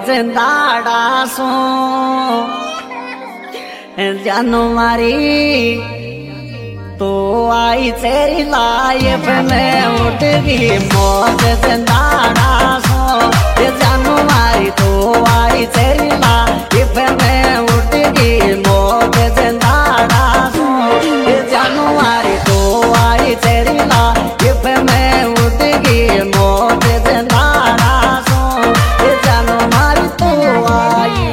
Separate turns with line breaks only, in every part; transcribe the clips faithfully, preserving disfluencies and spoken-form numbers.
जिंदाड़ा सो जानो मारी तो आई तेरी लाइफ में उठ गई मौत जिंदाड़ा सो जानो मारी तो आई तेरी लाइफ में उठ गई मौत जिंदाड़ा सो जानो मारी तो आई तेरी लाइफ में उठ गई मौत जिंदाड़ा सो जानो मारी तो आई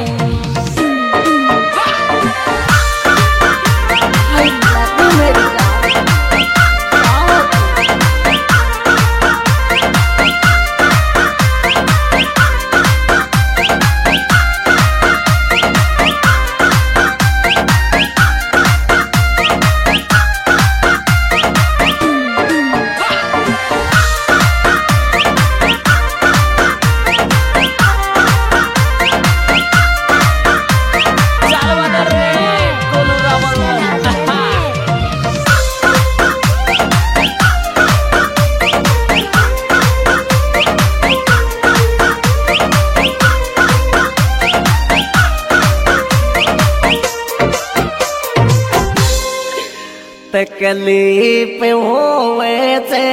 तकलीफ होवे थे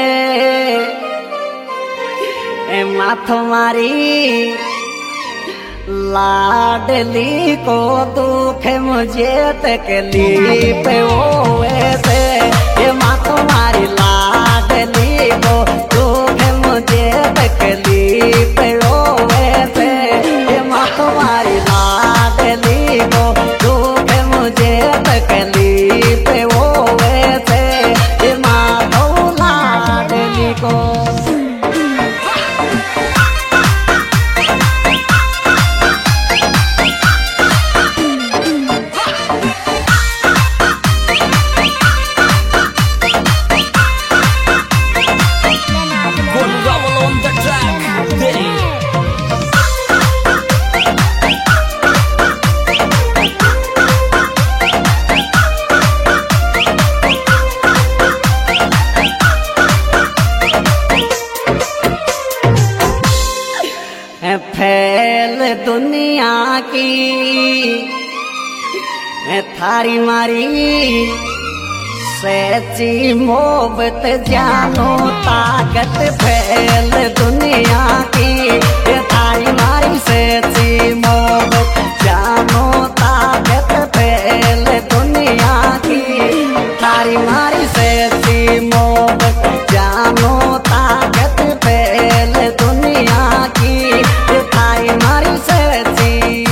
माथ मारी लाडली को दुख मुझे तकलीफ होवे थे माथ मारी लाडली को दुख मुझे तकलीफ होवे थे माथ मारी लाडली को दुख मुझे तकलीफ फैल दुनिया की थारी मारी सच्ची मोहब्बत जानो ताकत फैल दुनिया की थारी मारी सच्ची मोहब्बत जानो ताकत फैल दुनिया की थारी मारी सच्ची मोहब्बत जानो ताकत फैल दुनिया की थारी मारी सच्ची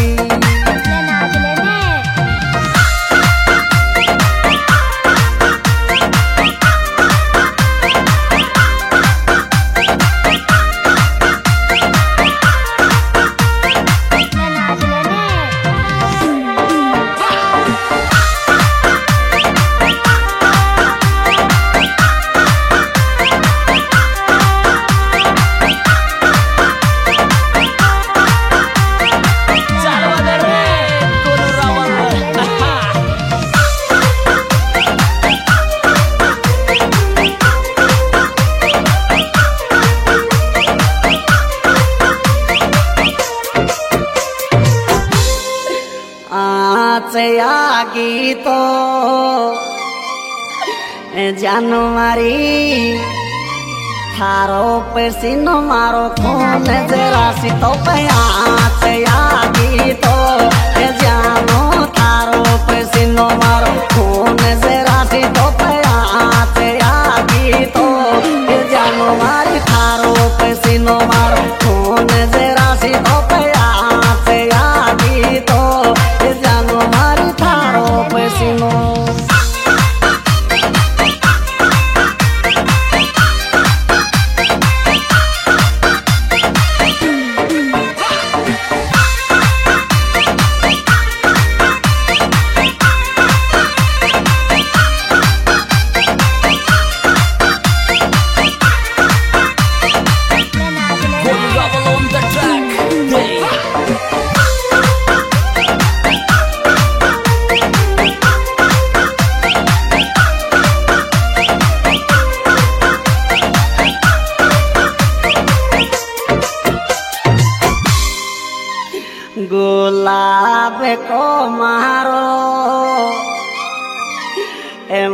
आगी तो जानो मारी थारो पसीनो मारो खून जरा सी तो प्यास आगी तो जानो थारो पसीनो मारो खून जरा सी तो प्यास आगी तो जानो मारी थारो पसीनो मारो खून जरा सी तो प्यास आगी तो जानो मारी थारो पसीनो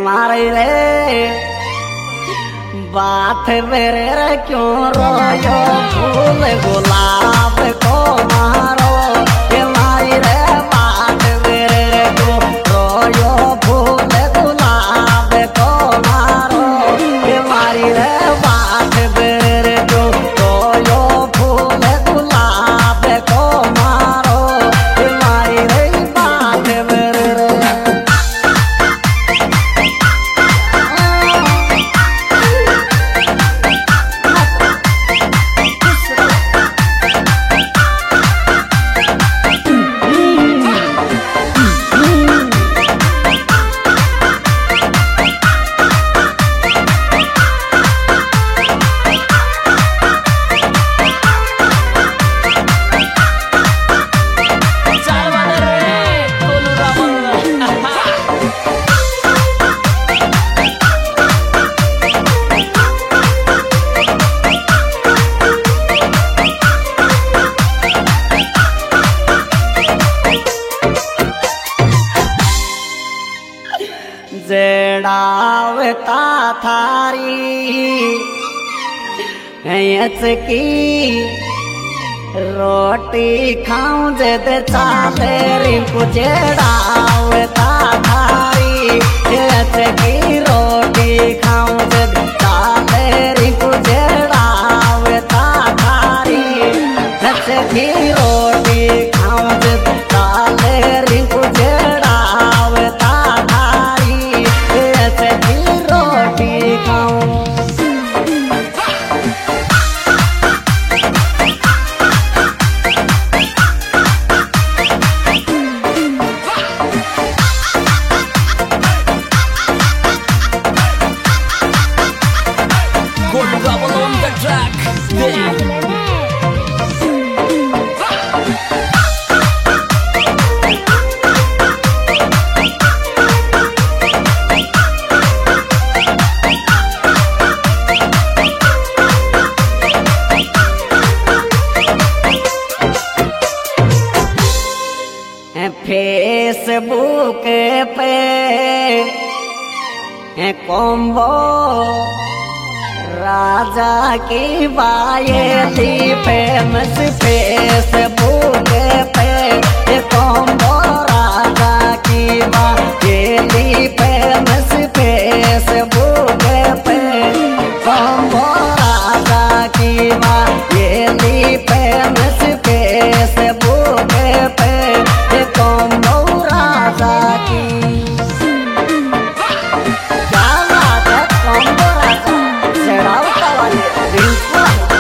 मारे रे बात मेरे रे क्यों रोयो फूल गुलाब को मारो ये मारी रे बात मेरे रे क्यों रोयो फूल गुलाब को मारो ये मारी रे बात मेरे रे क्यों रोयो फूल गुलाब को मारो ये मारी रे बात मेरे रे जड़ावता थारी की रोटी खाऊं जद चाले रिंकू जड़ावता थारी की रोटी खाऊं जद चाले रिंकू जड़ावता थारी की रोटी खाऊं जद चाले रिंकू जड़ावता रोटी खाऊं
Gold Rubble on the track. Yeah.
Facebook पे कॉम्बो राजा की बायली फेमस फेसबुक पे कॉम्बो राजा की बायली फेमस फेसबुक पे कॉम्बो राजा की बायली फेमस फेसबुक पे कॉम्बो राजा की क्या बात है कॉम्बो राजा चढ़ावता वाले रिंकू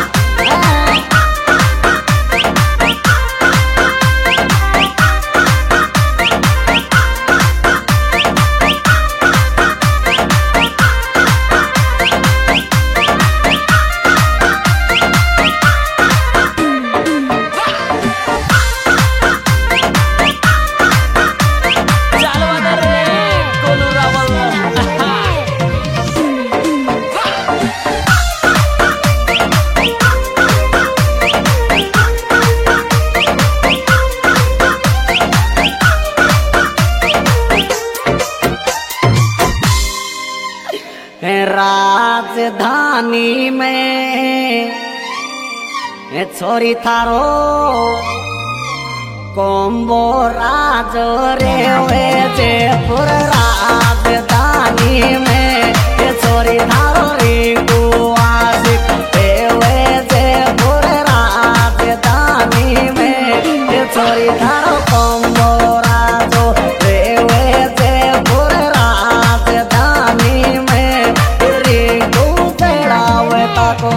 राजधानी में छोरी थारो कॉम्बो राजो रे वे जयपुर राजधानी में छोरी थारो रिंकू आशिक वे जयपुर राजधानी में छोरी थारो कॉम्बो राजो रे वे जयपुर राजधानी में रिंकू चढ़ावता को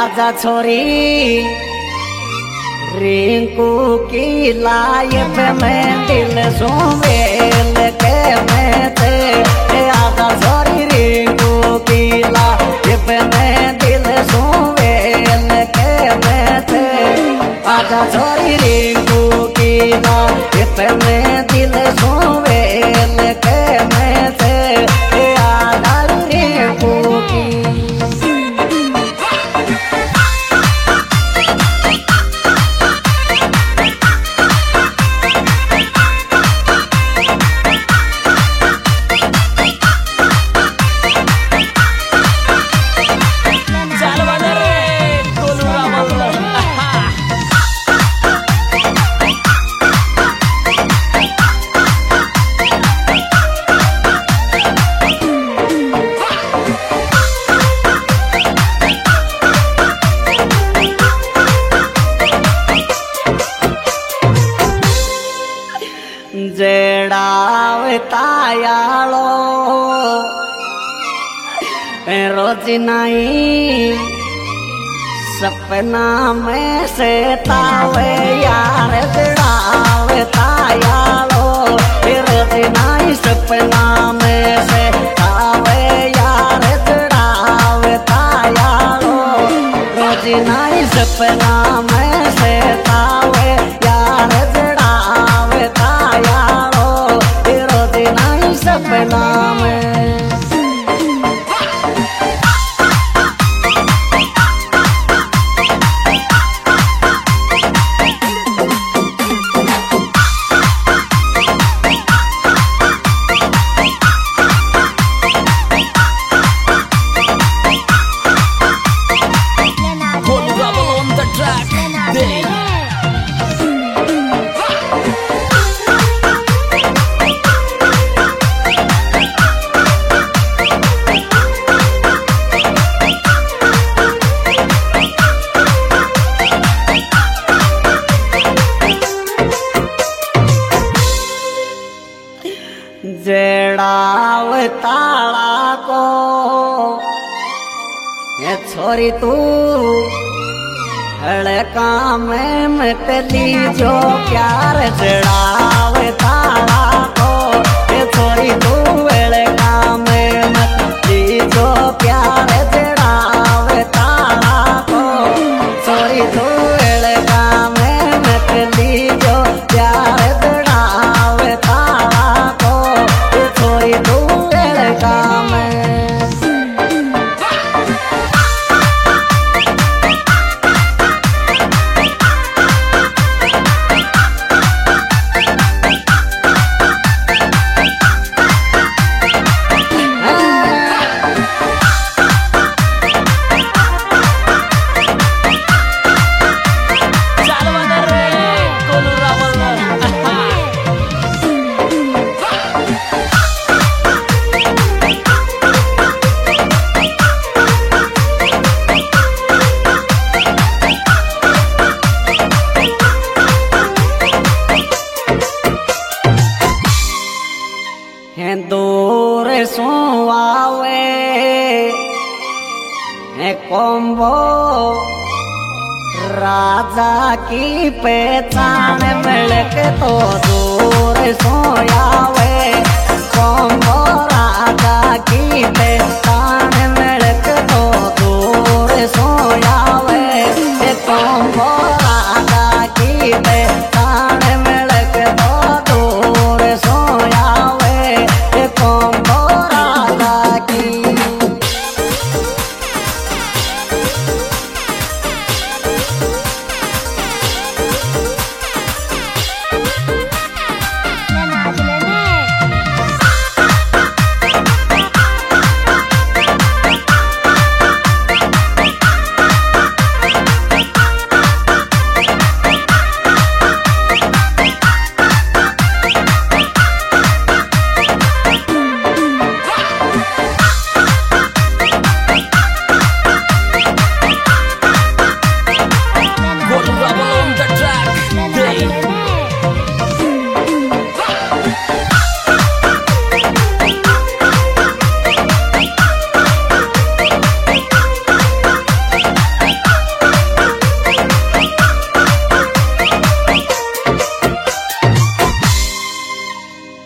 आजा छोरी रिंकू की लाइफ में दिल सुमेल के में थे। आजा छोरी रिंकू की लाइफ में दिल सुमेल के में थे। आजा छोरी रिंकू की लाइफ में दिल सुमेल के में थे। आजा रिंकू की जड़ावतायालो रोज नहीं सपना में से तावे यार। जड़ावतायालो रोज नहीं सपना में से तावे यार। जड़ावतायालो रोज नहीं सपना में से तावे यार। जड़ावतायालो रोज नहीं सपना में। जड़ावताला को ये छोरी तू हड़का में मतली जो प्यार। जड़ावताला को ये छोरी तू हड़का में मतली जो प्यार। जड़ावताला को छोरी तू हड़का में मतली जो प्यार। जड़ावताला को छोरी तू हड़का में। दूर सो आवे कोम्बो राजा की पहचान मिलक तो दूर सो आवे। कोम्बो राजा की पहचान मिलक तो दूर सो आवे। कोम्बो राजा की पहचान मिलक तो दूर सो आवे। कोम्बो राजा की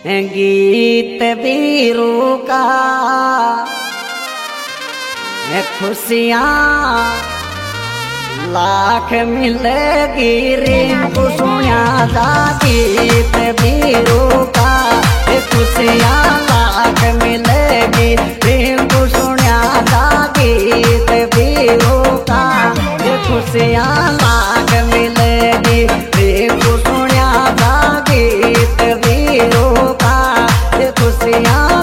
गीत वीरू का खुशियाँ लाख मिलेगी रिंकू सुनिया जा गीत वीरू का खुशियाँ लाख मिलेगी रिंकू सुनिया जा गीत वीरू का खुशियाँ लाख मिलेगी रिंकू सुनिया जा गीत वीरू का खुशियाँ